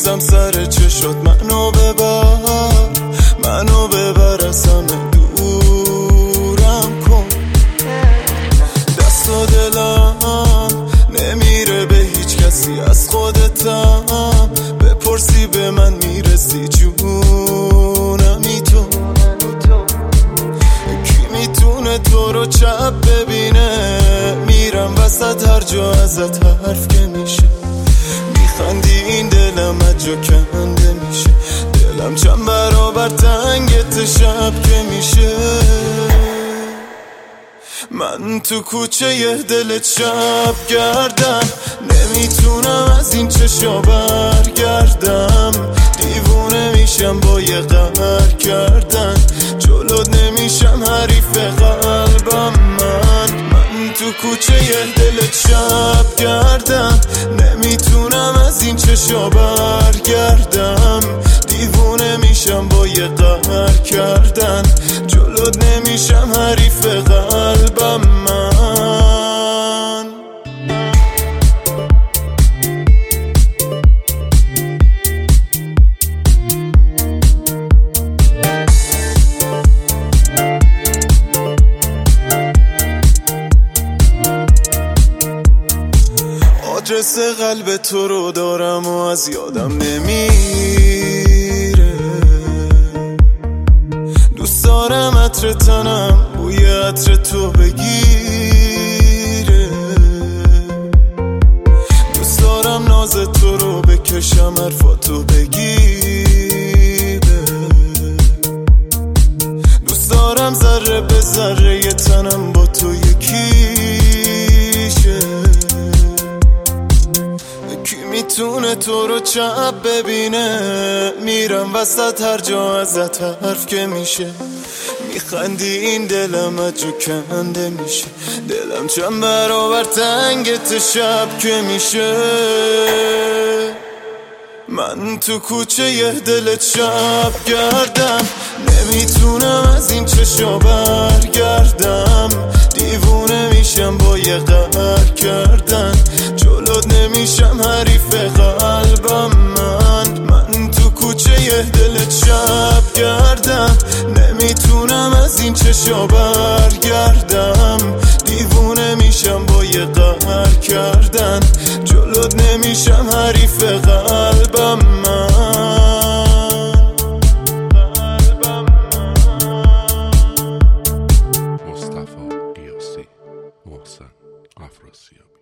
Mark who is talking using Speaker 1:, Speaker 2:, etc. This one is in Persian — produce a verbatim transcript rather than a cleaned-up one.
Speaker 1: ریختم سر چشات، منو ببر منو ببر از همه دورم کن. دست و دلم نمیره به هیچ کسی از خودتم، بپرسی به من میرسی جونمی تو. کی میتونه تو رو چپ ببینه؟ میرم وسط هر جا ازت حرف که میشه، میخندی این دلم از جا کنده میشه، دلم چند برابر تنگت شب که میشه. من تو کوچه یه دل شب گردم، نمیتونم از این چشا برگردم، دیوونه میشم با یه قهر کردن، جلوت نمیشم حریف قلبم. من من تو کوچه یه دل شب گردم، نمیتونم از این چشا برگردم، دیوونه میشم با یه قهر کردن، جلوت نمیشم حریف قلبم. من آدرس قلب تو رو دارم و از یادم نمیره، دوست دارم عطر تنم بوی عطر تو بگیره، دوست دارم ناز تو رو بکشم حرفاتو بگیره، دوست دارم ذره به ذره ی تنم با تو یکیشه. کی میتونه تو رو چپ ببینه؟ میرم وسط هر جا ازت حرف که میشه، میخندی این دلم از جو کنده میشه، دلم چند برابر تنگت شب که میشه. من تو کوچه یه دلت شب گردم، نمیتونم از این چشا برگردم، دیوونه میشم با یه قهر کردن، جلوت نمیشم حریف قلبم. من من تو کوچه یه دلت شب گردم، نمیتونم از این چشا برگردم، دیوونه میشم با یه قهر کردن، جلوت نمیشم حریف قلبم. من
Speaker 2: مصطفی قیاسی، محسن افراسیابی.